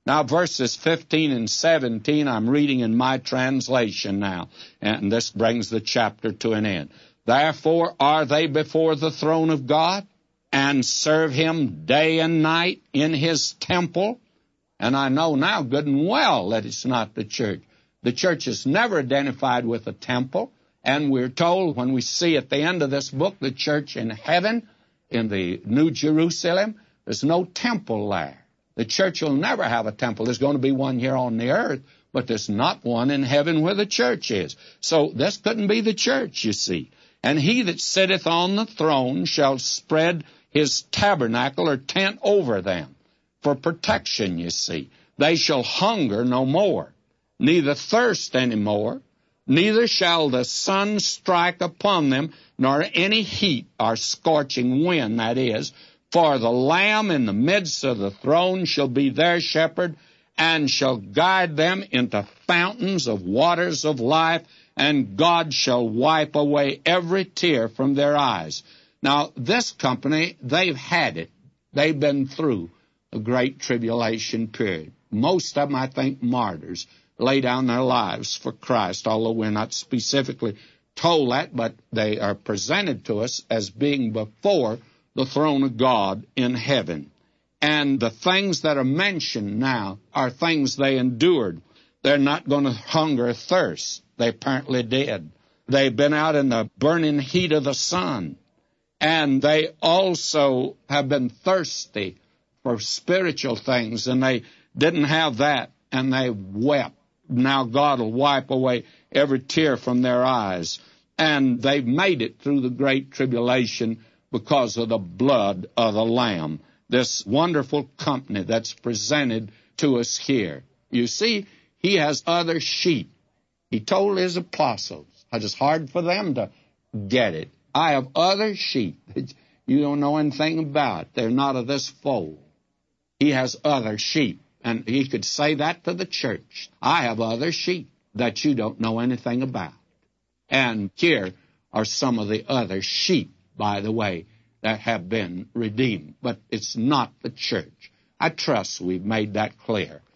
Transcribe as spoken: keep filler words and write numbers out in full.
Now, verses fifteen and seventeen, I'm reading in my translation now, and this brings the chapter to an end. Therefore are they before the throne of God, and serve him day and night in his temple. And I know now good and well that it's not the church. The church is never identified with a temple, and we're told when we see at the end of this book the church in heaven, in the New Jerusalem, there's no temple there. The church will never have a temple. There's going to be one here on the earth, but there's not one in heaven where the church is. So this couldn't be the church, you see. And he that sitteth on the throne shall spread his tabernacle or tent over them for protection, you see. They shall hunger no more, neither thirst any more, neither shall the sun strike upon them, nor any heat or scorching wind, that is, for the Lamb in the midst of the throne shall be their shepherd, and shall guide them into fountains of waters of life, and God shall wipe away every tear from their eyes. Now, this company, they've had it. They've been through a great tribulation period. Most of them, I think, martyrs, lay down their lives for Christ, although we're not specifically told that, but they are presented to us as being before the throne of God in heaven. And the things that are mentioned now are things they endured. They're not going to hunger or thirst. They apparently did. They've been out in the burning heat of the sun. And they also have been thirsty for spiritual things, and they didn't have that, and they wept. Now God will wipe away every tear from their eyes. And they've made it through the great tribulation because of the blood of the Lamb, this wonderful company that's presented to us here. You see, he has other sheep. He told his apostles, it's hard for them to get it. I have other sheep that you don't know anything about. They're not of this fold. He has other sheep. And he could say that to the church. I have other sheep that you don't know anything about. And here are some of the other sheep, by the way, that have been redeemed. But it's not the church. I trust we've made that clear.